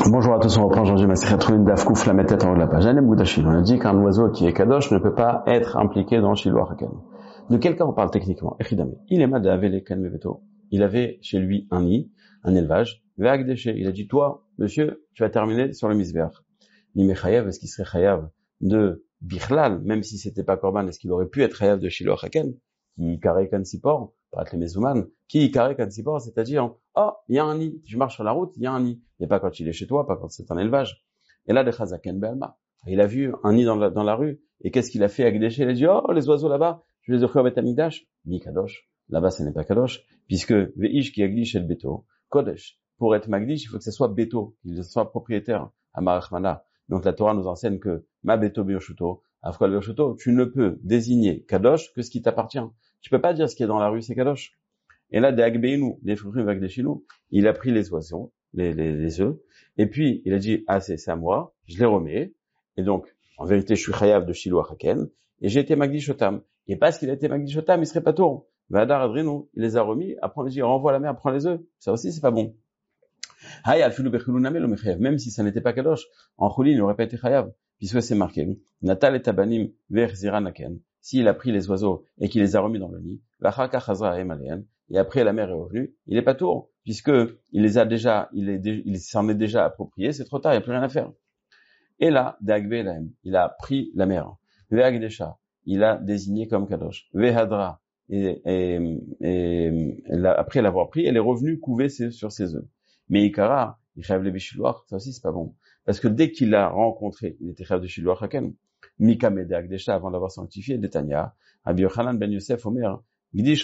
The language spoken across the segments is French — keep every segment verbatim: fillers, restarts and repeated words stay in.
Bonjour à tous, on reprend aujourd'hui ma Sechet Dafkouf, la tête en haut de la page. On a dit qu'un oiseau qui est kadosh ne peut pas être impliqué dans Shiloh Haken. De quel cas on parle techniquement? Il est madavele kalmeveto. Il avait chez lui un nid, un élevage. Il a dit, toi, monsieur, tu vas terminer sur le misbeach. L'ime chayav, est-ce qu'il serait chayav de bichlal, même si c'était pas korban, est-ce qu'il aurait pu être chayav de Shiloh Haken? Qui carré kan sipor, pas les mezouman, qui carré kan sipor, c'est-à-dire, oh, il y a un nid, je marche sur la route, il y a un nid. Et pas quand il est chez toi, pas quand c'est un élevage. Et là, de chazaken be'alma. Il a vu un nid dans la, dans la rue, et qu'est-ce qu'il a fait avec des déchets? Il a dit, oh, les oiseaux là-bas, je vais les offrir au Beth Amikdash. Mi kadosh. Là-bas, ce n'est pas kadosh, puisque veish qui agdish el beto, kodesh. Pour être magdish, il faut que ce soit beto, qu'il soit propriétaire, à Marachmana. Donc la Torah nous enseigne que ma beto bioshuto, afkol bioshuto, tu ne peux désigner kadosh que ce qui t'appartient. Tu peux pas dire ce qui est dans la rue, c'est kadosh. Et là, des agbeinu, des fruits avec des chinou, il a pris les oiseaux, les, les, les œufs, et puis il a dit, ah, c'est, c'est à moi, je les remets, et donc, en vérité, je suis chayav de Shiloh Haken, et j'ai été magdish otam. Et parce qu'il a été magdish otam, il serait pas tour. Vadar adrinu, il les a remis, après on lui dit, renvoie la mer, prends les œufs. Ça aussi, c'est pas bon. Hay alfilu bechulu namel o mechayav, même si ça n'était pas kadosh, en chouli, il n'aurait pas été chayav, puisque c'est marqué, natal et tabanim ver ziranaken, s'il a pris les oiseaux et qu'il les a remis dans le nid, vachaka chazra emalean, et après la mère est revenue, il est pas tour, puisque il les a déjà, il est, il s'en est déjà approprié, c'est trop tard, il n'y a plus rien à faire. Et là, Dagbe Lahem, il a pris la mère. Ve'agdesha, il a désigné comme kadosh. Ve'hadra, et, et, et, et après l'avoir pris, elle est revenue couver ses, sur ses œufs. Mais Ikara, il rêve les bichiloir, ça aussi c'est pas bon. Parce que dès qu'il l'a rencontré, il était rêve de Shiloh Haken. Mika Mede Agdesha, avant d'avoir sanctifié, Detania, Rabbi Yochanan ben Yosef Omer, si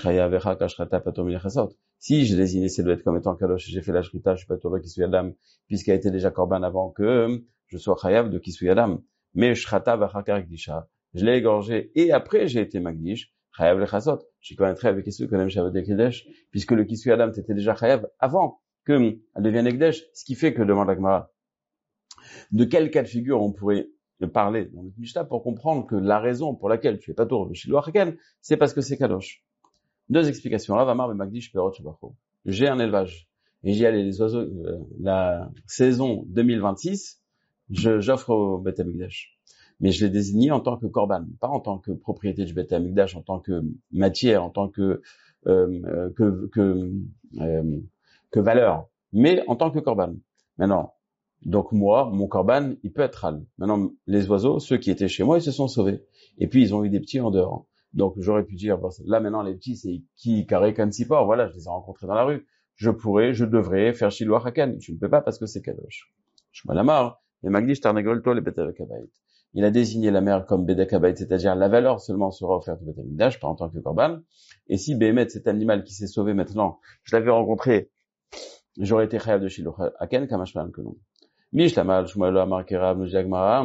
je désignais ces doigts comme étant kadosh, j'ai fait la shrita, je suis pas tour de Kisui Adam, puisqu'il a été déjà korban avant que je sois chayav de Kisui Adam. Mais shrata v'achakar gdisha, je l'ai égorgé et après j'ai été magdish, chayav le chasot. Je suis quand même très avec Kisui Konem Shabbat Ekdesh, puisque le Kisui Adam t'était déjà chayav avant que elle devienne Ekdesh, ce qui fait que demande la Gemara. De quel cas de figure on pourrait parler dans le Mishnah pour comprendre que la raison pour laquelle tu es pas tour de Shiloh Haken, c'est parce que c'est kadosh. Deux explications. Rav Amar Magdish Perot Shabachou. J'ai un élevage et j'y allais les oiseaux. Euh, la saison deux mille vingt-six, je, j'offre au Beth Amikdash, mais je l'ai désigné en tant que korban, pas en tant que propriété du Beth Amikdash, en tant que matière, en tant que euh, que que euh, que valeur, mais en tant que korban. Maintenant, donc moi, mon korban, il peut être hal. Maintenant, les oiseaux, ceux qui étaient chez moi, ils se sont sauvés. Et puis ils ont eu des petits en dehors. Donc j'aurais pu dire, bon, là maintenant les petits, c'est qui carré kan sipor, voilà, je les ai rencontrés dans la rue. Je pourrais, je devrais faire Shiloh Haken. Je ne peux pas parce que c'est kadosh. Je me la marre. Mais Magdish Tarnegol Tol et Beth Kabayit. Il a désigné la mère comme Beth Kabayit, c'est-à-dire la valeur seulement sera offerte au Beth Amikdash, pas en tant que korban. Et si Behemet, cet animal qui s'est sauvé maintenant, je l'avais rencontré, j'aurais été chayav de Shiloh Haken, kamashman que non. Mishlamal Shmuel Amar Kerav Nujagmara.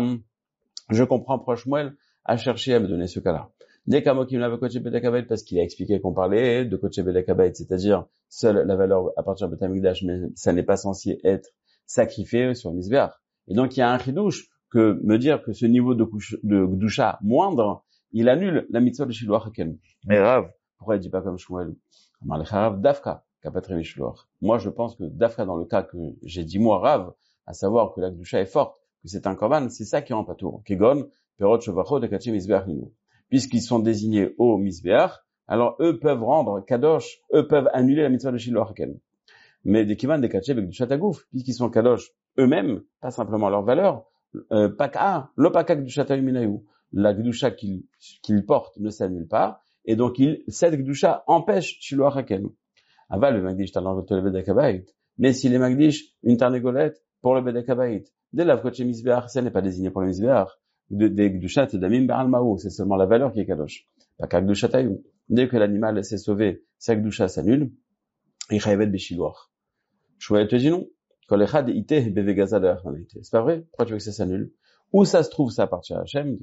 Je comprends proche Shmuel à chercher à me donner ce cas-là. Dès qu'un mot qui me l'a coaché Bedakabait, parce qu'il a expliqué qu'on parlait de coaché Bedakabait, c'est-à-dire seule la valeur appartient à Beth Amikdash, mais ça n'est pas censé être sacrifié sur le misbeach. Et donc il y a un chidouche que me dire que ce niveau de couche, de gdusha moindre, il annule la mitzvah de Shiloh Haken. Mais Rav, pourquoi il dit pas comme Shmuel? Amar lecha Rav Dafka, kapatre Shiloh. Moi je pense que Dafka dans le cas que j'ai dit moi Rav, à savoir que la gdusha est forte, que c'est un korban, c'est ça qui rend pas tour. Kegon, perot shovacho de kaché misbeach ninu. Puisqu'ils sont désignés au misbeach, alors eux peuvent rendre kadosh, eux peuvent annuler la mitzvah de Shiloh Haken. Mais des kivan des kaché avec du chatagouf, puisqu'ils sont kadosh eux-mêmes, pas simplement leur valeur, euh, paka, l'opakak du chatayu minayu, la gdusha qu'ils, qu'ils portent ne s'annule pas, et donc il, cette gdusha empêche Shiloh Haken. Aval le magdish talan de le bedakabait. Mais s'il est magdish, une tarnégolette pour le bedakabait, dès la koché misbeach, ça n'est pas désigné pour le misbeach. De, des gdushat damim ba'al ma'ou, c'est seulement la valeur qui est kadosh. Pas qu'à gdushatayou. Dès que l'animal s'est sauvé, sa gdusha s'annule, il chayavet beshiloach. Shmuel te dit non. Kol echad ite bevegaza de l'achanité. C'est pas vrai? Pourquoi tu veux que ça s'annule? Où ça se trouve, ça appartient à Hachem?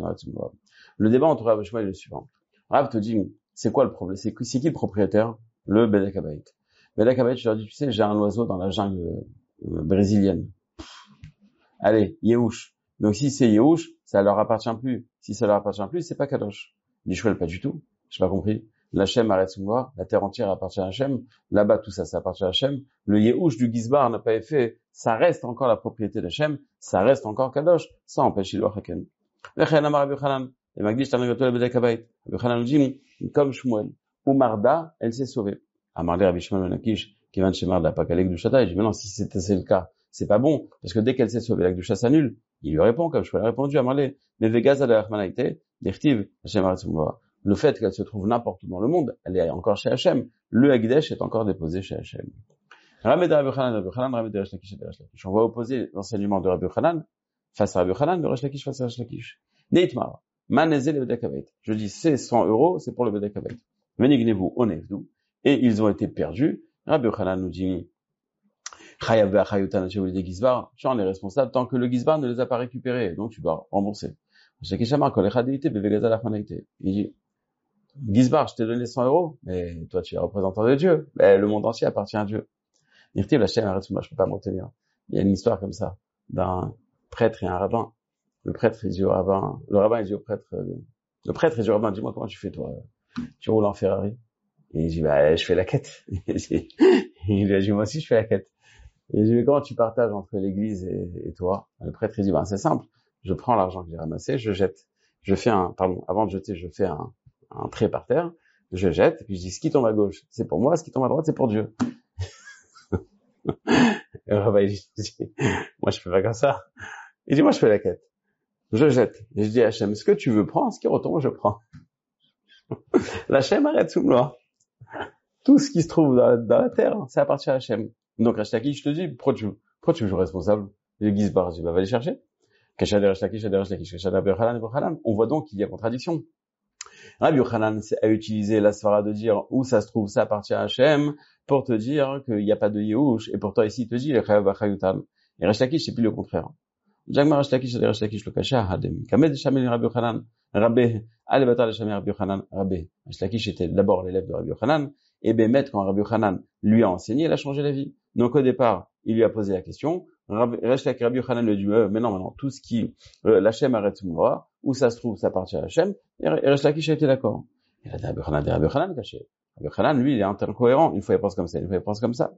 Le débat entre Rav et Shmuel est le suivant. Rav te dit, c'est quoi le problème? C'est qui le propriétaire? Le Bedakabait. Bedakabait, je leur dis, tu sais, j'ai un oiseau dans la jungle euh, brésilienne. Allez, Yehush. Donc si c'est Yehush, ça leur appartient plus. Si ça leur appartient plus, c'est pas kadosh. Dit Shmuel, pas du tout. J'ai pas compris. l'Hachem arrête sous moi, la terre entière appartient à Hachem, là-bas tout ça, ça appartient à Hachem, le Yehush du Gizbar n'a pas été fait, ça reste encore la propriété d'Hachem, ça reste encore Kadosh, ça empêche Iloach Haken. Vechen Amar Rabbi Yochanan, et Magdish Tanagato le Bedek Habayit. Rabbi Yochanan nous dit, comme Shmuel, ou Marda, elle s'est sauvée. Amarle Rabbi Shmuel Ben Akish, qui vient de chez Marda, pas qu'elle est Gdushata, il dit, mais non, si c'était c'est le cas, c'est pas bon, parce que dès qu'elle s'est sauvée, la Gdusha s'annule. Il lui répond, comme Shmuel a répondu, Amarle, mais Vegaza de Rachmanaïté, d'Irtiv, Hachem arrête sous moi. Le fait qu'elle se trouve n'importe où dans le monde, elle est encore chez Hachem. Le Hagdesh est encore déposé chez Hachem. Rabbi Yochanan, Rabbi Yochanan, Rabbi de Resh Lakish et de Resh Lakish. On va opposer l'enseignement de Rabbi Yochanan face à Rabbi Yochanan, de Resh Lakish face à Resh Lakish. Neitmar, manezé le Bedek Habayit. Je dis, c'est cent euros, c'est pour le Bedek Habayit. Venignevu, onevdu. Et ils ont été perdus. Rabbi Yochanan nous dit, Chayav ve'achayutan chez des Gizbar. J'en ai responsable tant que le Gizbar ne les a pas récupérés. Donc tu dois rembourser. Resh Lakish Amar, kol echad deité, bevegaza lachmanaïté. Il dit, Gizbar, je t'ai donné cent euros, mais toi tu es représentant de Dieu. Mais le monde entier appartient à Dieu. Irtiv, la chaîne arrête sous moi, je peux pas m'en tenir. Il y a une histoire comme ça, d'un prêtre et un rabbin. Le prêtre, il dit au rabbin, le rabbin, il dit au prêtre, euh, le prêtre, il dit au rabbin, dis-moi comment tu fais toi? Tu roules en Ferrari? Et il dit, bah, je fais la quête. Il lui a dit, moi aussi, je fais la quête. Et il dit, mais comment tu partages entre l'église et, et toi? Le prêtre, il dit, bah, c'est simple. Je prends l'argent que j'ai ramassé, je jette. Je fais un, pardon, avant de jeter, je fais un, un trait par terre, je jette, puis je dis, ce qui tombe à gauche, c'est pour moi, ce qui tombe à droite, c'est pour Dieu. Et le rabbin, il dit, moi, je fais pas comme ça. Il dit, moi, je fais la quête. Je jette. Et je dis à Hachem, ce que tu veux prendre, ce qui retombe, je prends. L'Hachem arrête sous moi. Tout ce qui se trouve dans la, dans la terre, ça appartient à Hachem. Donc, Resh Lakish, je te dis, pourquoi tu, pourquoi tu me joues responsable? Le Gizbar, je dis, bah, va les chercher. Kachad Resh Lakish, Resh Lakish, Kachad Rabbi Yochanan, Rabbi Yochanan. On voit donc qu'il y a contradiction. Rabbi Yochanan a utilisé la svara de dire où ça se trouve, ça appartient à Hachem, pour te dire qu'il n'y a pas de Yehush, et pourtant ici il te dit le Chayav v'Chayutan. Et Resh Lakish, c'est plus le contraire. Jagma Resh Lakish, Resh Lakish le Kasha Hadem. Kamed Shamel Rabbi Yochanan, Rabbi Alebatar le Shamel Rabbi Yochanan, Rabbi. Resh Lakish était d'abord l'élève de Rabbi Yochanan, et Bémet, quand Rabbi Yochanan lui a enseigné, il a changé la vie. Donc au départ, il lui a posé la question, Resh Lakish, Rabbi Yochanan lui a dit, euh, mais non, mais non, tout ce qui, euh, l'Hachem arrête sous moi, où ça se trouve, ça appartient à Hachem, et Resh Lakish a été d'accord. Et là, Rabbi Yochanan, Rabbi Yochanan caché. Rabbi Yochanan, lui, il est incohérent. Une fois, il pense comme ça, une fois, il pense comme ça.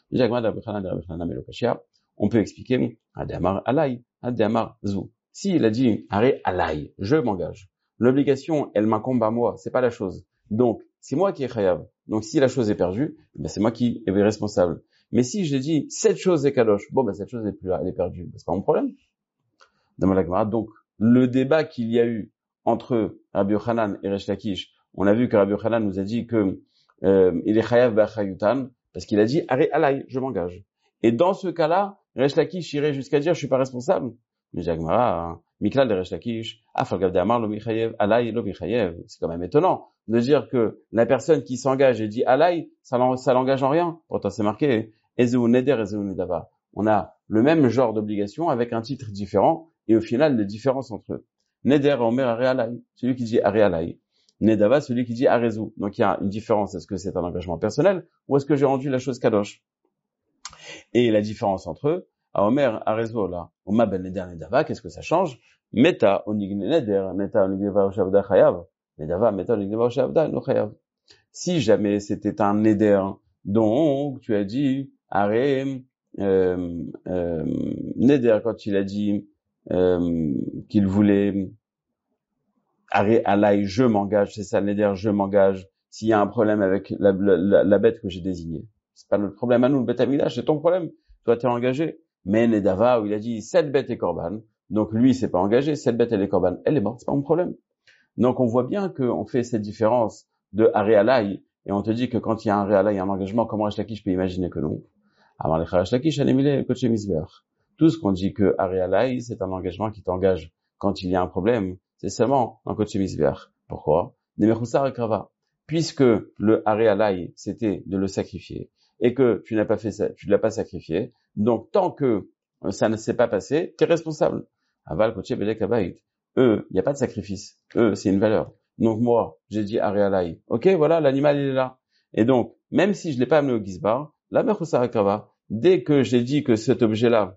On peut expliquer, Adamar alay, Adamar zou. S'il a dit, arrêt alay, je m'engage. L'obligation, elle m'incombe à moi, c'est pas la chose. Donc, c'est moi qui est chayav. Donc, si la chose est perdue, ben, c'est moi qui est responsable. Mais si j'ai dit, cette chose est kadosh, bon, ben, cette chose est plus là, elle est perdue. Ben, c'est pas mon problème. Donc, le débat qu'il y a eu entre Rabbi Yochanan et Resh Lakish, on a vu que Rabbi Yochanan nous a dit que euh, il est chayav b'achayutan parce qu'il a dit arrêt alay, je m'engage. Et dans ce cas-là, Resh Lakish irait jusqu'à dire je suis pas responsable. Mais Jagmara, Miklal de Resh Lakish, afalgav de Amar lo michayev alay lo michayev. C'est quand même étonnant de dire que la personne qui s'engage et dit alay, ça ça l'engage en rien. Pourtant c'est marqué ezeu neder ezeu nedava. On a le même genre d'obligation avec un titre différent et au final des différences entre eux. Neder omer arrêt alay, celui qui dit arrêt alay. Nedava, celui qui dit Arezou. Donc il y a une différence. Est-ce que c'est un engagement personnel ou est-ce que j'ai rendu la chose kadosh? Et la différence entre eux, à Omer, Arezou, là, Oma ben Neder Nedava, qu'est-ce que ça change? Meta, onigne Neder, Meta, onigneva oshavda chayav. Nedava, Meta, onigneva oshavda no chayav. Si jamais c'était un Neder, donc tu as dit, Are, euh, euh, Neder, quand il a dit euh, qu'il voulait arrêt alay, je m'engage, c'est ça, Neder, je m'engage, s'il y a un problème avec la, la, la bête que j'ai désignée. C'est pas notre problème à nous, le Beth Amidash, c'est ton problème. Toi, t'es engagé. Mais Nedava, où il a dit, cette bête est korban. Donc, lui, c'est pas engagé, cette bête, elle est korban. Elle est morte, c'est pas mon problème. Donc, on voit bien qu'on fait cette différence de arrêt alay, et on te dit que quand il y a un arrêt alay, il y a un engagement, comment Resh Lakish peut imaginer que non? Avant les Resh Lakish, tout ce qu'on dit que arrêt alay, c'est un engagement qui t'engage quand il y a un problème. C'est seulement un coach misver. Pourquoi? Puisque le arrêt alay, c'était de le sacrifier, et que tu n'as pas fait ça, tu ne l'as pas sacrifié, donc tant que ça ne s'est pas passé, tu es responsable. Aval, coach, belek, abayit. Eux, il n'y a pas de sacrifice. Eux, c'est une valeur. Donc moi, j'ai dit arrêt alay. Ok, voilà, l'animal, il est là. Et donc, même si je l'ai pas amené au gizbar, la mechussarakava, dès que j'ai dit que cet objet-là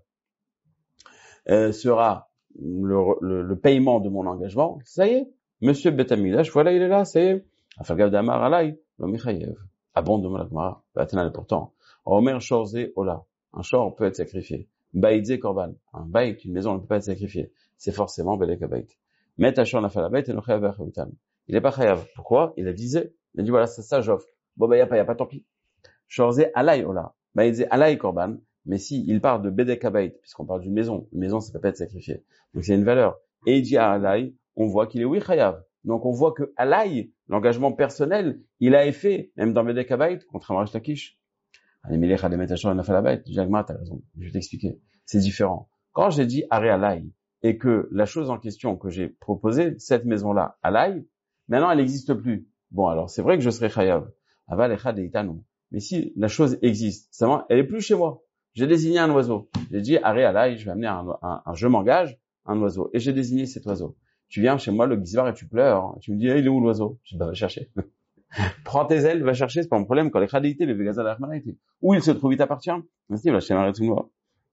euh, sera Le, le, le paiement de mon engagement, ça y est, Monsieur Beth Amidash, voilà, il est là, ça y est, Afalgav d'amar alay, lo michayev. Abondement la Gemara. Vatana, pourtant. Omer shorze ola. Un shor peut être sacrifié. Baïdze korban. Un baït, une maison, ne peut pas être sacrifié. C'est forcément belek abayt. Met ashor nafalabayt et no chayav b'achayutan. Il est pas chayav. Pourquoi? Il a disé. Il a dit voilà, ça, ça j'offre. Bon, bah, y a pas, y a pas, tant pis. Shorze alay ola. Baïdze alay korban. Mais si, il parle de bedek abayt, puisqu'on parle d'une maison. Une maison, ça peut pas être sacrifié. Donc, c'est une valeur. Et il dit à alay, on voit qu'il est oui chayav. Donc, on voit que alay, l'engagement personnel, il a effet, même dans bedek abayt, contrairement à Reish Lakish. Alimelech Alemet Ashor Nafalabayt. Jagma, t'as raison. Je vais t'expliquer. C'est différent. Quand j'ai dit Are alay, et que la chose en question que j'ai proposée, cette maison-là, alay, maintenant, elle n'existe plus. Bon, alors, c'est vrai que je serai chayav. Aval echad eitanu. Mais si la chose existe, ça, elle est plus chez moi. J'ai désigné un oiseau. J'ai dit, Are alay, je vais amener un, un, un je m'engage, un oiseau. Et j'ai désigné cet oiseau. Tu viens chez moi, le gizbar, et tu pleures. Tu me dis, hey, il est où l'oiseau? Je dis, bah, va chercher. Prends tes ailes, va chercher, c'est pas mon problème. Quand les chadéités, les vegazal, la rahmanaïté. Où il se trouve, il t'appartient. Ainsi, va chez Maretounoua.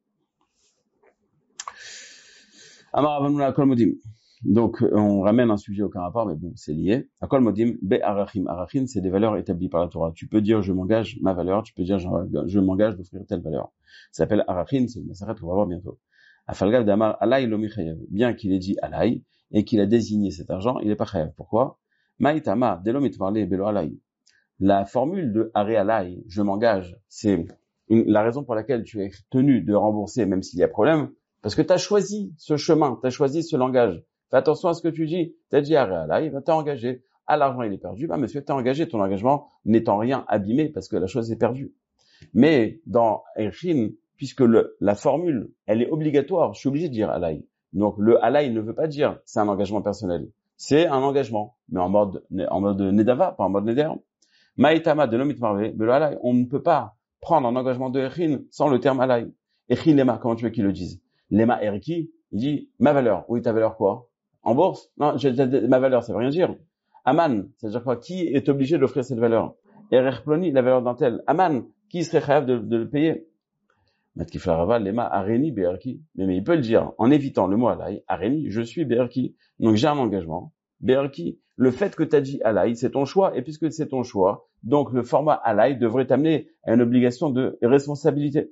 Amar avanouna akol modim. Donc, on ramène un sujet aucun rapport, mais bon, c'est lié. Akol modim, be arachim. Arachim, c'est des valeurs établies par la Torah. Tu peux dire, je m'engage ma valeur. Tu peux dire, je, je m'engage d'offrir telle valeur. Ça s'appelle arachim, c'est une massaret qu'on va voir bientôt. Afalgav damar alay lo michayev. Bien qu'il ait dit alay, et qu'il a désigné cet argent, il est pas chayav. Pourquoi? Maïtama, delom itmarle belo alay. La formule de are alay, je m'engage, c'est une, la raison pour laquelle tu es tenu de rembourser, même s'il y a problème, parce que tu as choisi ce chemin, tu as choisi ce langage. Fais attention à ce que tu dis. Tu as dit are alay, bah, tu es engagé. Ah, l'argent, il est perdu. Bah, monsieur, tu es engagé. Ton engagement n'étant rien abîmé parce que la chose est perdue. Mais dans Erchin, puisque le, la formule, elle est obligatoire, je suis obligé de dire alay. Donc, le alay ne veut pas dire c'est un engagement personnel. C'est un engagement, mais en mode, en mode nedava, pas en mode neder. Maïtama de l'omit marvé, belo alay. On ne peut pas prendre un engagement de Erchin sans le terme alay. Erchin lema, comment tu veux qu'ils le disent? Lema erki, il dit ma valeur. Oui, ta valeur quoi? En bourse? Non, j'ai, ma valeur, ça veut rien dire. Aman, ça veut dire quoi? Qui est obligé d'offrir cette valeur? Erer ploni, la valeur d'un tel. Aman, qui serait capable de, de le payer? Matkiflarava, lema areni beerki. Mais, mais il peut le dire en évitant le mot alay. Areni, je suis beerki. Donc j'ai un engagement. Beerki, le fait que tu as dit alay, c'est ton choix. Et puisque c'est ton choix, donc le format alay devrait t'amener à une obligation de responsabilité.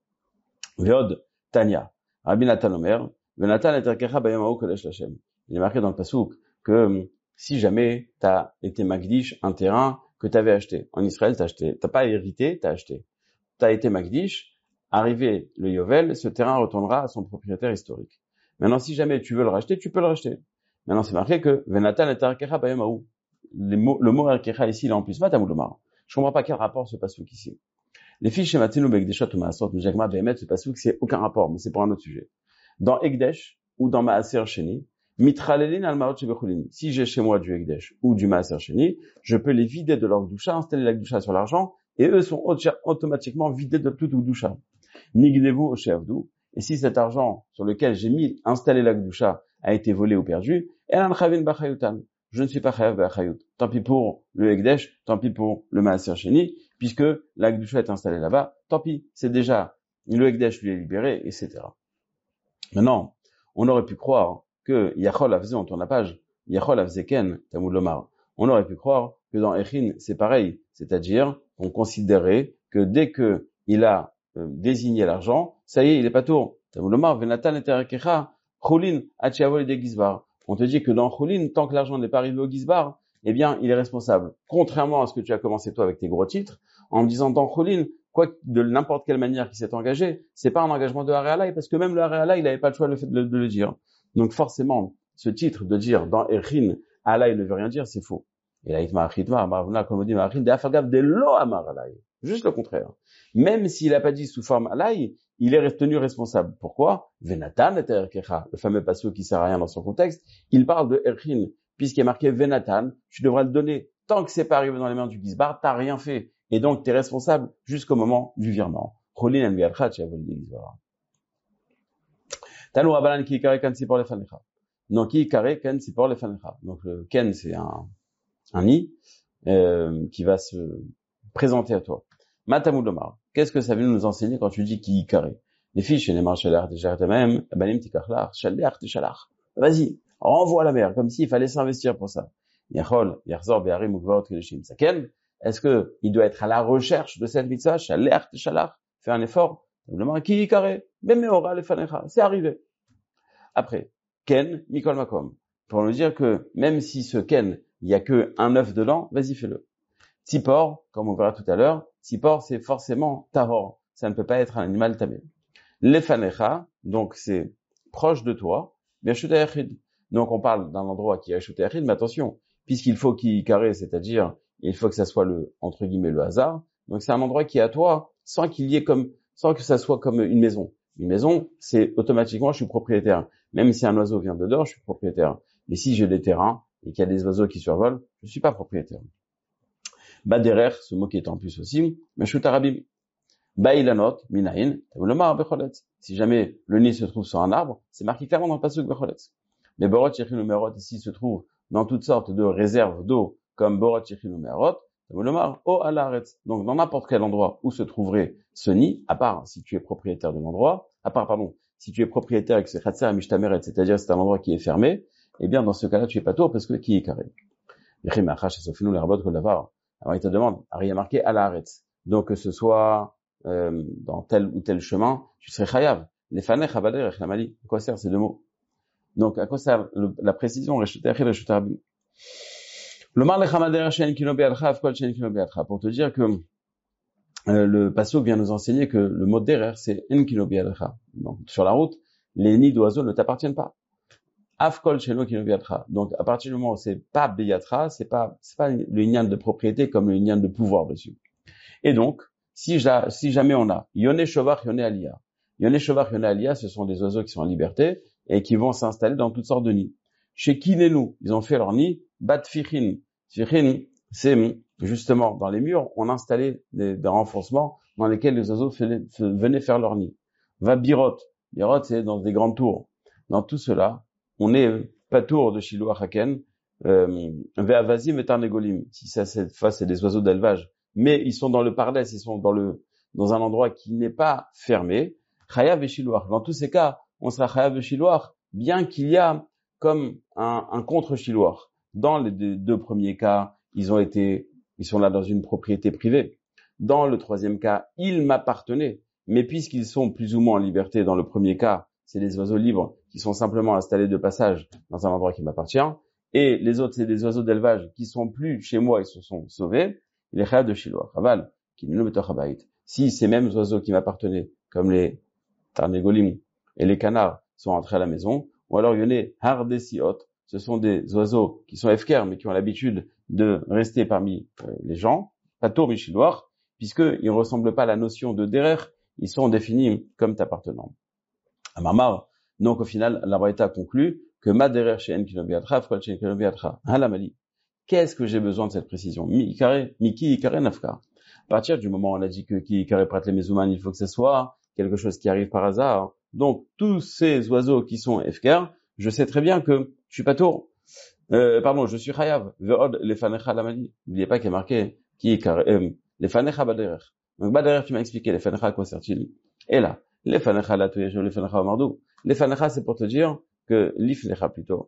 Veod, Tanya. Rabbi Nathan Omer, Venatan et Terkecha bayamao kodesh Hashem. Il est marqué dans le pasouk que si jamais tu as été magdish un terrain que tu avais acheté en Israël, t'as acheté, t'as pas hérité, t'as acheté. T'as été magdish, arrivé le Yovel, ce terrain retournera à son propriétaire historique. Maintenant, si jamais tu veux le racheter, tu peux le racheter. Maintenant, c'est marqué que Venatan et Terkecha bayamao. Le mot, le mot Terkecha ici, il est en plus Matamoulomar. Je comprends pas quel rapport ce pasouk ici. Les fiches chez Matinu Begdeshot ou Maasot, nous Jagma Behemet, ce pasouk, c'est aucun rapport, mais c'est pour un autre sujet. Dans Ekdesh, ou dans Maaser Sheni, Mitralelin al Maot Shebechulin. Si j'ai chez moi du Ekdesh ou du Maaser Sheni, je peux les vider de leur Gdusha, installer la Gdusha sur l'argent, et eux sont automatiquement vidés de toute Gdusha. Nigdevu o Sheavdu. Et si cet argent sur lequel j'ai mis, installé la Gdusha, a été volé ou perdu, Elan Chavin Bachayutan. Je ne suis pas chayav b'achayut. Tant pis pour le Ekdesh, tant pis pour le Maaser Sheni, puisque la Gdusha est installée là-bas, tant pis, c'est déjà, le Ekdesh lui est libéré, et cetera. Maintenant, on aurait pu croire que Yachol Avze, on tourne la page, Yachol Avzeken, Tamoud Lomar. On aurait pu croire que dans Echin, c'est pareil. C'est-à-dire, on considérait que dès que il a euh, désigné l'argent, ça y est, il est pas tour. Tamoud Lomar, Venatan et Terekecha, Choulin, Hachiavol et Gizbar. On te dit que dans Choulin, tant que l'argent n'est pas arrivé au Gizbar, eh bien, il est responsable. Contrairement à ce que tu as commencé toi avec tes gros titres, en me disant dans Choulin, quoi de n'importe quelle manière qu'il s'est engagé, c'est pas un engagement de Are alay, parce que même le Are alay, il n'avait pas le choix de le, de, de le dire. Donc forcément, ce titre de dire dans Erchin, alay ne veut rien dire, c'est faux. Et là, Itma Achitma, Maravna, comme on dit, Marachin, de Afagav de lo amar alay. Juste le contraire. Même s'il n'a pas dit sous forme alay, il est tenu responsable. Pourquoi? Venatan et Erkecha, le fameux passage qui sert à rien dans son contexte, il parle de Erchin, puisqu'il est marqué Venatan, tu devras le donner. Tant que c'est pas arrivé dans les mains du Gizbar, t'as rien fait. Et donc, tu es responsable jusqu'au moment du virement. Cholin en bialchat, tu as volé des Gizbar. Talou Rabanan ki kare ken sipor lefanecha. Donc, ki kare ken sipor lefanecha. Donc, le ken, c'est un, un nid, euh, qui va se présenter à toi. Matamou Lomar. Qu'est-ce que ça veut nous enseigner quand tu dis ki kare? Les fiches, les marches chalach, déjà, même, banim tikachlach, chalach, chalach. Vas-y, renvoie la mer, comme s'il fallait s'investir pour ça. Yachol, Yachzor, Be'arim, Ugvaot, Kedeshim, Saken. Est-ce que il doit être à la recherche de cette mitzvah, Shalech, Shalach, faire un effort? Simplement, Ki Ikare, Bemeora, Lefanecha. C'est arrivé. Après, Ken, Mikol Makom. Pour nous dire que même si ce Ken, il y a que un œuf dedans, vas-y, fais-le. Tzipor, comme on verra tout à l'heure, Tzipor, c'est forcément Tahor. Ça ne peut pas être un animal tamé. Lefanecha, donc c'est proche de toi, Biachut Ayachid. Donc on parle d'un endroit qui est Biachut Ayachid, mais attention, puisqu'il faut qu'il y carré, c'est-à-dire, il faut que ça soit le, entre guillemets, le hasard. Donc c'est un endroit qui est à toi, sans qu'il y ait comme, sans que ça soit comme une maison. Une maison, c'est automatiquement, je suis propriétaire. Même si un oiseau vient de dehors, je suis propriétaire. Mais si j'ai des terrains, et qu'il y a des oiseaux qui survolent, je suis pas propriétaire. Baderer, ce mot qui est en plus aussi, Biachut Arabim. Ba'ilanot, minayin, tavulomar becholetz. Si jamais le nid se trouve sur un arbre, c'est marqué clairement dans le pasuk becholetz. Mais borot yechinu merot, ici se trouve dans toutes sortes de réserves d'eau, comme borot yechinu merot, tavulomar, o alaretz. Donc, dans n'importe quel endroit où se trouverait ce nid, à part si tu es propriétaire de l'endroit, à part, pardon, si tu es propriétaire et que c'est chatser mishtameret, c'est-à-dire c'est un endroit qui est fermé, eh bien, dans ce cas-là, tu es pas tôt parce que qui est carré. Yechim achash et sofinu l'arbot kolavar. Alors, il te demande, il y a marqué alaretz. Donc, que ce soit Euh, dans tel ou tel chemin, tu serais chayav. Les fanech abader et chamali. À quoi sert ces deux mots? Donc, à quoi sert le, la précision? Le mar lechamader shen kilo be'alcha, kol shen kilo be'alcha. Pour te dire que euh, le pasuk vient nous enseigner que le mot derer, c'est en kilo be'alcha. Donc, sur la route, les nids d'oiseaux ne t'appartiennent pas. Afkol sheno kilo be'alcha. Donc, à partir du moment où c'est pas beyatra, c'est pas, c'est pas le nyan de propriété comme le nyan de pouvoir dessus. Et donc, Si, ja, si jamais on a Yone Shovach, Yone Aliyah. Yone Shovach, Yone Aliyah, ce sont des oiseaux qui sont en liberté et qui vont s'installer dans toutes sortes de nids. Chez Kinenu, ils ont fait leur nid, Bat Fichin. Fichin, c'est justement dans les murs, on installait des, des renforcements dans lesquels les oiseaux venaient, venaient faire leur nid. Va Birot. Birot, c'est dans des grandes tours. Dans tout cela, on est pas tour de Shiloh Haken, euh, Ve'avazim et Tarnegolim. Si ça, cette fois, c'est des oiseaux d'élevage. Mais ils sont dans le pardes, ils sont dans le dans un endroit qui n'est pas fermé. Chayav et Shiloach. Dans tous ces cas, on sera Chayav et Shiloach, bien qu'il y a comme un, un contre-Shiloach. Dans les deux, deux premiers cas, ils ont été, ils sont là dans une propriété privée. Dans le troisième cas, ils m'appartenaient. Mais puisqu'ils sont plus ou moins en liberté dans le premier cas, c'est des oiseaux libres qui sont simplement installés de passage dans un endroit qui m'appartient. Et les autres, c'est des oiseaux d'élevage qui sont plus chez moi, ils se sont sauvés. Il est chayav de Shiloach. Aval, qui ne betoch habayit. Si ces mêmes oiseaux qui m'appartenaient, comme les tarnégolim et les canards, sont entrés à la maison, ou alors il y en a hardesiot, ce sont des oiseaux qui sont efker, mais qui ont l'habitude de rester parmi euh, les gens, patour mishiloach, puisqu'ils ne ressemblent pas à la notion de derer, ils sont définis comme t'appartenant. Amamar, donc au final, la Braïta conclut que ma derer chez en kinobiatra, fkol chez en kinobiatra, halamali. Qu'est-ce que j'ai besoin de cette précision? Mi carré, miki carré nafka. À partir du moment où on a dit que qui carré prat les mezouman, il faut que ce soit quelque chose qui arrive par hasard. Donc tous ces oiseaux qui sont efker, je sais très bien que je suis pas tour. Euh, pardon, je suis chayav. Ve'od les fanecha lamali. N'oubliez pas qu'il y a marqué qui carré euh, les fanecha baderer. Donc baderer, tu m'as expliqué les fanecha à quoi sert-il? Et là, les fanecha la touyejo, les fanecha mardou. Les fanecha, c'est pour te dire que l'ifnecha plutôt.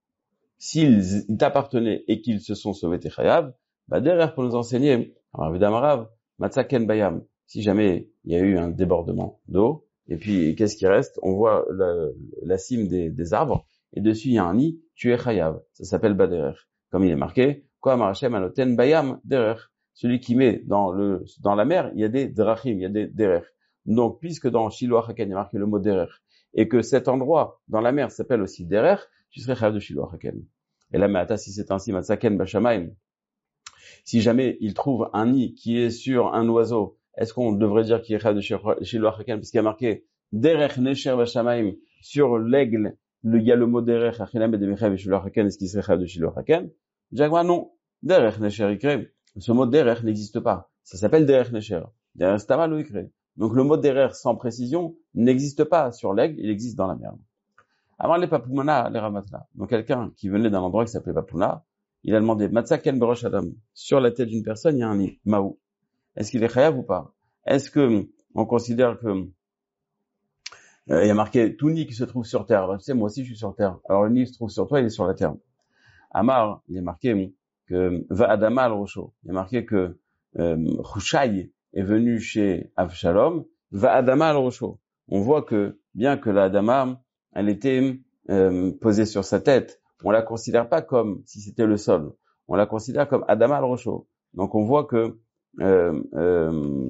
S'ils t'appartenaient et qu'ils se sont sauvés tes chayav, bah derrière pour nous enseigner, alors évidemment Rav, matzaken bayam, si jamais il y a eu un débordement d'eau, et puis qu'est-ce qui reste? On voit la, la cime des, des arbres, et dessus il y a un nid, tu es chayav, ça s'appelle baderer. Comme il est marqué, quoi marachem anoten bayam derer. Celui qui met dans le dans la mer, il y a des drachim, il y a des derer. Donc puisque dans Shiloh Haken il y a marqué le mot derer, et que cet endroit dans la mer s'appelle aussi derer, tu serais chayav de Shiloh Haken. Et là, mais si c'est ainsi, matzaken bashamaim. Si jamais il trouve un nid qui est sur un oiseau, est-ce qu'on devrait dire qu'il est chayav de Shiloh Haken, parce qu'il y a marqué derech nesher bashamaim sur l'aigle, il y a le mot derech achinam et demechav et Shiloh Haken, est-ce qu'il serait chayav de Shiloh Haken? Jagma non. Derech nesher ikre. Ce mot derech n'existe pas. Ça s'appelle derech nesher. Derech stamal ou ikre. Donc le mot derech sans précision n'existe pas sur l'aigle, il existe dans la mer. Avant les papoumana, les ramatna. Donc quelqu'un qui venait d'un endroit qui s'appelait Papouna, il a demandé matzaken berosh adam. Sur la tête d'une personne, il y a un nid, maou. Est-ce qu'il est chayav ou pas? Est-ce que on considère que euh, il y a marqué tout nid qui se trouve sur terre? Ben, tu sais, moi aussi je suis sur terre. Alors le nid se trouve sur toi, il est sur la terre. Amar, il est marqué que va Adama al Rosho. Il est marqué que euh, Hushai est venu chez Avshalom, va Adama al Rosho. On voit que bien que la Adama, elle était euh, posée sur sa tête, on la considère pas comme si c'était le sol. On la considère comme Adama al Rosho. Donc on voit que euh, euh,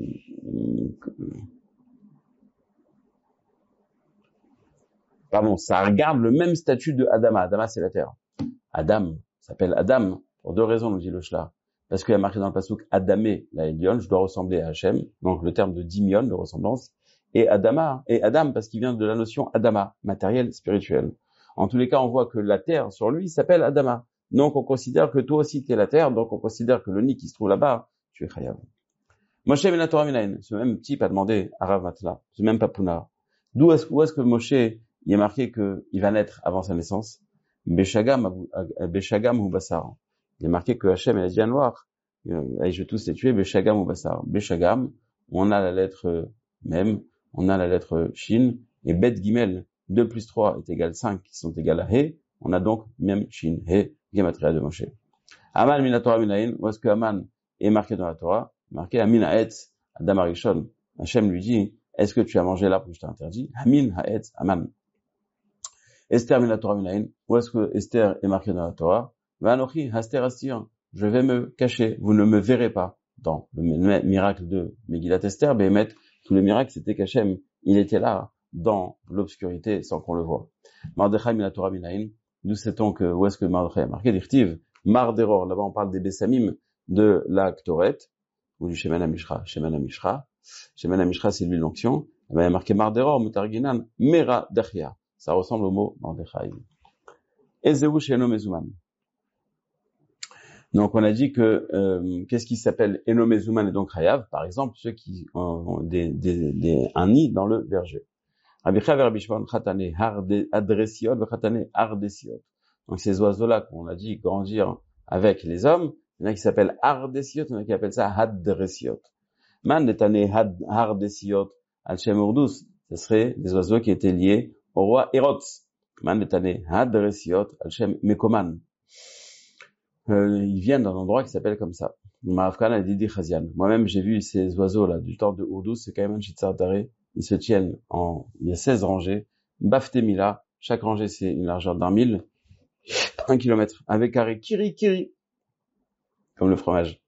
pardon, ça regarde le même statut de Adama. Adama, c'est la terre. Adam s'appelle Adam pour deux raisons, nous dit le Shla. Parce qu'il y a marqué dans le pasuk Adamé, la Elion, je dois ressembler à Hachem, donc le terme de dimion, de ressemblance, et Adama, et Adam, parce qu'il vient de la notion Adama, matériel, spirituel. En tous les cas, on voit que la terre, sur lui, s'appelle Adama. Donc, on considère que toi aussi, tu es la terre, donc on considère que le nid qui se trouve là-bas, tu es Chayav. Moshe ben la Torah Minayin, ce même type a demandé à Rav Matla, ce même Papuna, d'où est-ce, où est-ce que Moshe, il est marqué qu'il va naître avant sa naissance? Beshagam ou Bassar. Il est marqué que Hachem, il a dit à Noir, allez, je vais tous les tuer, Beshagam ou Bassar. Beshagam, on a la lettre Mem, on a la lettre Shin, et Bet Gimel, deux plus trois est égal cinq, qui sont égales à He, on a donc Mem, Shin, He, Gematria de Moshe. Aman min la Torah minayin, où est-ce que Aman est marqué dans la Torah? Marqué Amin Haetz, Adam Arishon. Hachem lui dit, est-ce que tu as mangé l'arbre que je t'ai interdit? Amin Haetz, Aman. Esther min la Torah minayin, où est-ce que Esther est marqué dans la Torah? Vanochi, Haster Astir, je vais me cacher, vous ne me verrez pas. Dans le miracle de Megillat Esther, Béhémet, tous les miracles, c'était qu'Hachem, il était là, dans l'obscurité, sans qu'on le voie. Mardechai min la Torah minayin, nous sait-on que, où est-ce que Mardechai est marqué? D'Irtiv, Mardéror, là-bas on parle des Bessamim, de la Ktoret, ou du Shemen HaMishra. Shemen HaMishra, Shemen HaMishra, c'est l'huile d'onction. Il y a marqué Mardéror, Mutarginan, Mera Dachia. Ça ressemble au mot Mordechai. Ezeu Sheno Mezuman. Donc on a dit que euh, qu'est-ce qui s'appelle Eno Mezuman et donc Hayav, par exemple, ceux qui ont des, des, des, un nid dans le verger. Rabbi Chaver Rabbi Shimon Chatane Adresiot, Chatane Ardesiot. Donc ces oiseaux-là qu'on a dit grandir avec les hommes, il y en a qui s'appellent Ardesiot, il y en a qui appellent ça Hadresiot. Man netane Ardesiot al Shem Urdus, ce serait des oiseaux qui étaient liés au roi Hérotz. Man netane Hadresiot al Shem Mekoman. Euh, ils viennent d'un endroit qui s'appelle comme ça. Mahavkan Didi Chazian. Moi-même, j'ai vu ces oiseaux-là du temps de Urdus, c'est quand même un Shitzar Daré. Ils se tiennent en, il y a seize rangées. Baftemila. Chaque rangée, c'est une largeur d'un mille. Un kilomètre. Avec carré. Kiri, kiri. Comme le fromage.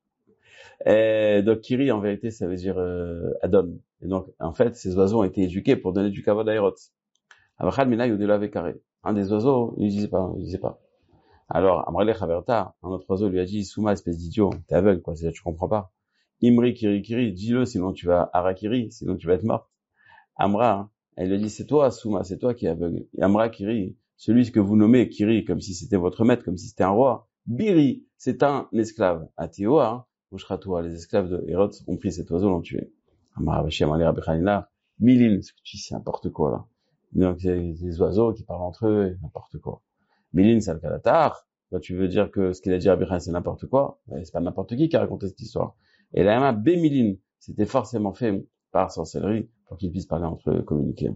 Et donc, kiri, en vérité, ça veut dire, euh, Adon. Et donc, en fait, ces oiseaux ont été éduqués pour donner du kavod à Hérotz. Avachad Mina Yodela avec carré. Un des oiseaux, il ne disait pas, il disait pas. Alors, Amrele Chaverta, un autre oiseau lui a dit, Souma, espèce d'idiot, t'es aveugle, quoi, c'est-à-dire, tu comprends pas. Imri, kiri, kiri, dis-le, sinon tu vas, harakiri, sinon tu vas être mort. Amra, hein, elle lui a dit, c'est toi, Souma, c'est toi qui es aveugle. Et Amra, kiri, celui que vous nommez kiri, comme si c'était votre maître, comme si c'était un roi. Biri, c'est un esclave. Atioa, hein, Mouchratoua, les esclaves de Hérode ont pris cet oiseau, l'ont tué. Amra, Bachem, Ali, Rabbi Khanina, Milin, c'est n'importe quoi, là. Donc, c'est des oiseaux qui parlent entre eux, n'importe quoi. Milin Salkalatar, bah, tu veux dire que ce qu'il a dit à Rabbi Khan, c'est n'importe quoi. C'est pas n'importe qui qui a raconté cette histoire. Et la Yama Bémilin, c'était forcément fait par sorcellerie pour qu'ils puissent parler entre eux, communiquer.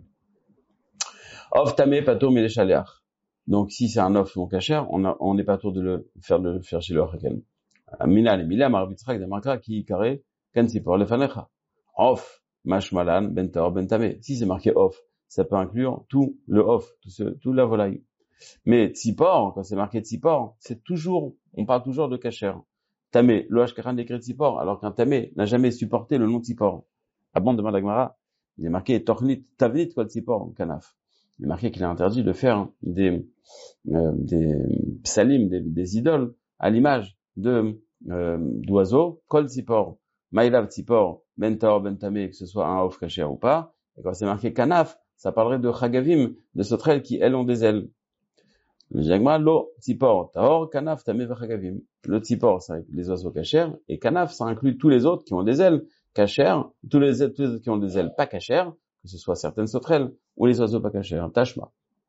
Of tamé pato melechaleach. Donc, si c'est un off non kasher, on n'est pas tour de le faire de le faire chez le Haken. Mina le Mila Marbitzrak de Marka qui carré kansi pour le fanecha. Off mashmalan bentor bentame. Si c'est marqué off, ça peut inclure tout le off, tout ce, tout la volaille. Mais tzipor, quand c'est marqué tzipor, c'est toujours, on parle toujours de kasher. Tamé, le hashkaran décrit tzipor, alors qu'un tamé n'a jamais supporté le nom tzipor. Ah bon, demande Agmara, il est marqué tornit, tavnit quoi tzipor, kanaf. Il est marqué qu'il est interdit de faire des, euh, des psalim, des, des idoles, à l'image de, euh, d'oiseaux, kol tzipor, maïlav tzipor, bentor, bentamé, que ce soit un off kasher ou pas. Et quand c'est marqué kanaf, ça parlerait de chagavim, de sauterelles qui, elles, ont des ailes. Le diagma, lo, tzipor, taor, kanaf, tamé, vachagavim. Le tzipor, c'est les oiseaux kasher, et kanaf, ça inclut tous les autres qui ont des ailes kasher, tous les, tous les autres qui ont des ailes pas kasher, que ce soit certaines sauterelles, ou les oiseaux pas kasher, tashma.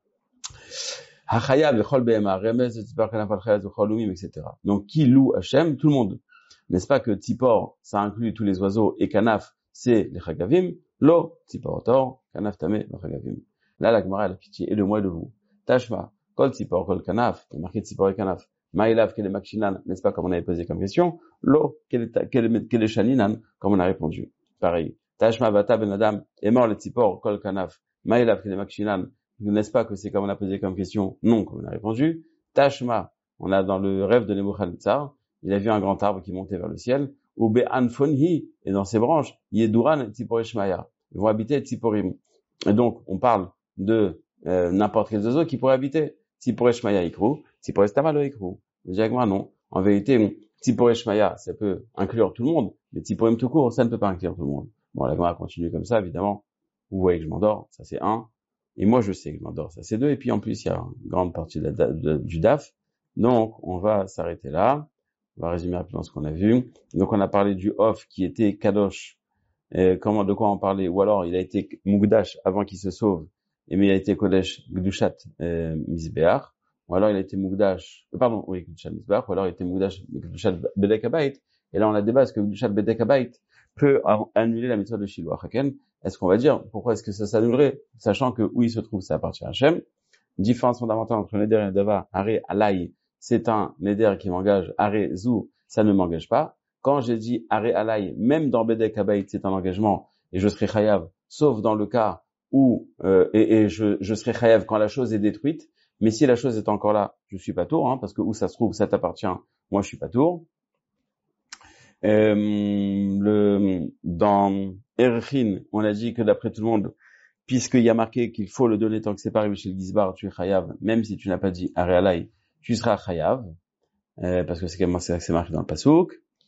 Hachaya, bechol behema, remez, tzipor, kanaf, al-chayaz, bechol lumim, et cetera. Donc, qui loue Hachem? Tout le monde. N'est-ce pas que tzipor, ça inclut tous les oiseaux, et kanaf, c'est les chagavim? Lo, tzipor, taor, kanaf, tamé, vachagavim. Là, la Gemara, elle a pitié, et de moi et de vous. Tashma. Kol tzipor, kol kanaf, il est marqué tzipor et kanaf. Maïlav Kele Makshinan, n'est-ce pas comme on avait posé comme question? Lo Kele Shaninan, comme on a répondu. Pareil. Tashma Vata Ben Adam, est mort le Tzipor, Kol Kanaf, Maïlav Kele Makshinan, n'est-ce pas que c'est comme on a posé comme question? Non, comme on a répondu. Tashma, on a dans le rêve de Nebuchadnezzar, il a vu un grand arbre qui montait vers le ciel, ou Be'an Fonhi, et dans ses branches, Yeduran Tziporeshmaya. Ils vont habiter Tziporim. Et donc, on parle de euh, n'importe quel oiseau qui pourrait habiter. Tziporeshmaya Ikru, Tziporestamalo Ikru. Directement, non. En vérité, Tziporeshmaya, ça peut inclure tout le monde, mais Tziporim tout court, ça ne peut pas inclure tout le monde. Bon, la Gemara continue comme ça, évidemment. Vous voyez que je m'endors, ça c'est un. Et moi, je sais que je m'endors, ça c'est deux. Et puis, en plus, il y a une grande partie de la, de, du D A F. Donc, on va s'arrêter là. On va résumer rapidement ce qu'on a vu. Donc, on a parlé du Off qui était Kadosh. Et comment, de quoi on parlait? Ou alors, il a été Mugdash avant qu'il se sauve. Et mais il a été Kodesh Gdushat euh, Mizbeach. Ou alors, il a été Mugdash, euh, pardon, oui, Gdushat Mizbeach. Ou alors, il a été Mugdash Gdushat Bedek Habayit. Et là, on a débat, est-ce que Gdushat Bedek Habayit peut annuler la mitzvah de Shiloh Haken? Est-ce qu'on va dire, pourquoi est-ce que ça s'annulerait? Sachant que où il se trouve, ça appartient à Hachem. Différence fondamentale entre Neder et Nedava, Are Alay, c'est un Neder qui m'engage, Are Zou, ça ne m'engage pas. Quand j'ai dit Are Alay, même dans Bedek Habayit, c'est un engagement, et je serai Chayav, sauf dans le cas où, euh, et, et je, je serai Chayav quand la chose est détruite, mais si la chose est encore là, je suis pas tour, hein, parce que où ça se trouve, ça t'appartient, moi je suis pas tour. Euh, le, dans Erchin, on a dit que d'après tout le monde, puisqu'il y a marqué qu'il faut le donner tant que c'est pas arrivé chez le Gizbar, tu es chayav, même si tu n'as pas dit Aréalaï, tu seras chayav, euh, parce que c'est quand même c'est marqué dans le Pasouk.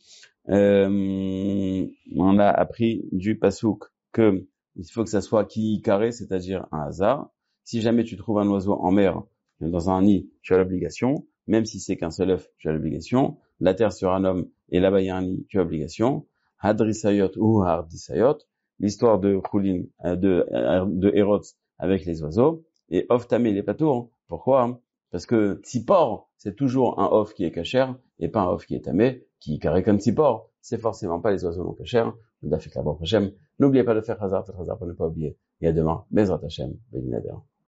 Euh, on a appris du Pasouk que il faut que ça soit qui carré, c'est-à-dire un hasard. Si jamais tu trouves un oiseau en mer, dans un nid, tu as l'obligation, même si c'est qu'un seul œuf, tu as l'obligation. La terre sur un homme, et là-bas il y a un nid, tu as l'obligation. Hadrisayot ou Hardisayot, l'histoire de Choulin, de, de Hérode avec les oiseaux, et Off Tamé, il est pas tour. Pourquoi? Parce que Tzipor, c'est toujours un Off qui est cachère, et pas un Off qui est tamé, qui est carré comme Tzipor. C'est forcément pas les oiseaux non cachères. N'oubliez pas de faire Hazar, faites Hazar pour ne pas oublier. Et à demain, Bezrat Hashem, Bédinader.